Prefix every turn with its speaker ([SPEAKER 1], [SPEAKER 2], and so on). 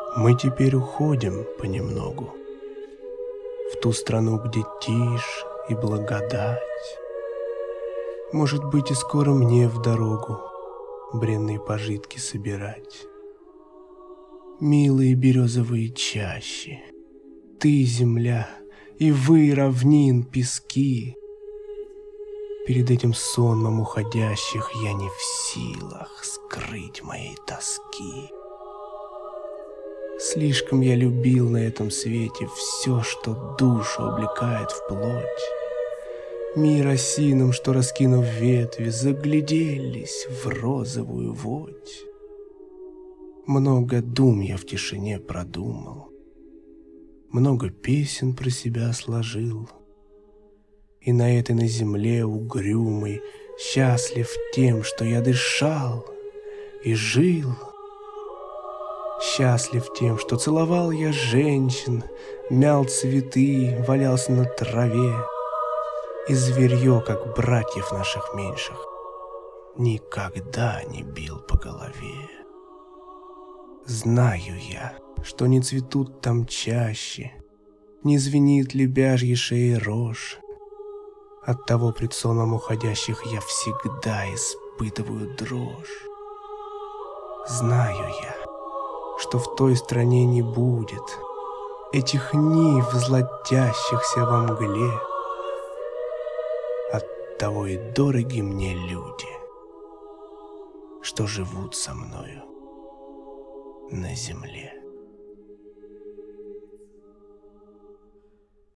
[SPEAKER 1] Мы теперь уходим понемногу в ту страну, где тишь и благодать. Может быть, и скоро мне в дорогу бренные пожитки собирать. Милые березовые чащи, ты, земля, и вы, равнин, пески. Перед этим сонмом уходящих я не в силах скрыть моей тоски. Слишком я любил на этом свете все, что душу облекает в плоть. Мир осином, что, раскинув ветви, загляделись в розовую водь. Много дум я в тишине продумал, много песен про себя сложил. И на этой на земле угрюмой счастлив тем, что я дышал и жил. Счастлив тем, что целовал я женщин, мял цветы, валялся на траве. И зверье, как братьев наших меньших, никогда не бил по голове. Знаю я, что не цветут там чаще, не звенит лебяжьей шеей рожь. Оттого пред сонмом уходящих я всегда испытываю дрожь. Знаю я, что в той стране не будет этих нив, золотящихся во мгле. Оттого и дороги мне люди, что живут со мною на земле.